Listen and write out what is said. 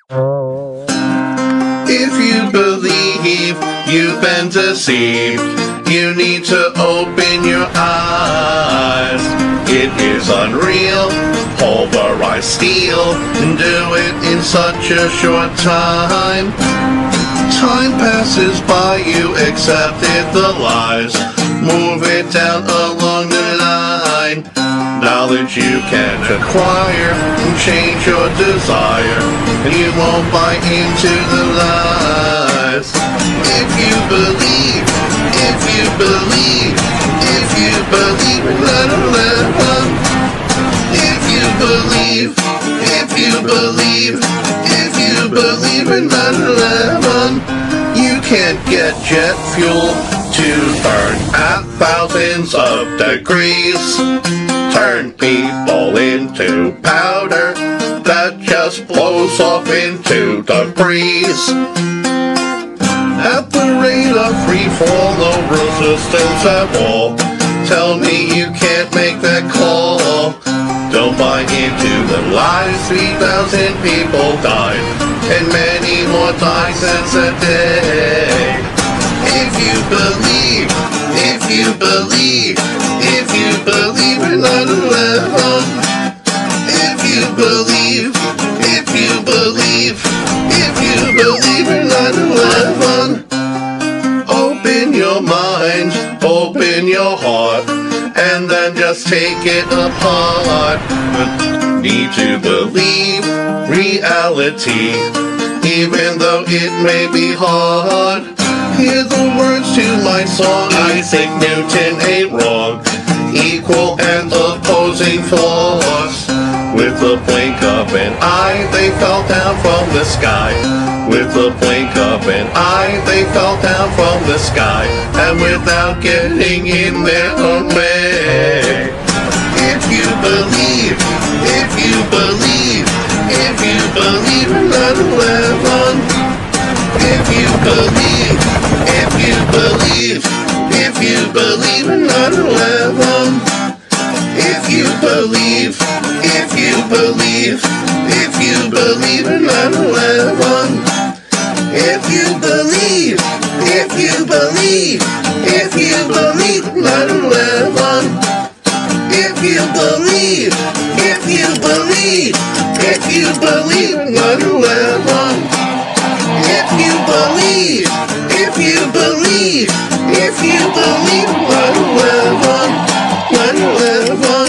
If you believe you've been deceived, you need to open your eyes. It is unreal, pulverized steel, and do it in such a short time. Time passes by, you accepted the lies. Move it down along the line. Knowledge you can acquire and change your desire, and you won't buy into the lies. If you believe, if you believe, if you believe in 9/11. If you believe, if you believe, if you believe in 9/11, you can't get jet fuel to burn at thousands of degrees. Turn people into powder that just blows off into the breeze. At the rate of free fall, no resistance at all. Tell me you can't make that call. Don't buy into the lies. 3,000 people died, and many more died since that day. If you believe, if you believe, if you believe in 9/11. If you believe, if you believe, if you believe in 9/11. Open your mind, open your heart, and then just take it apart. Need to believe reality, even though it may be hard. Hear the words to my song, Isaac Newton ain't wrong. Equal and opposing force. With the blink of an eye, they fell down from the sky. With the blink of an eye, they fell down from the sky. And without getting in their own way. If you believe, if you believe, if you believe in 9/11. If you believe, if you believe, if you believe in 9/11. If you believe, if you believe, if you believe in 9/11. If you believe, if you believe, if you believe in 9/11. If you believe, if you believe, if you believe in 9/11. If you believe, if you believe, if you believe in 9/11. 9/11.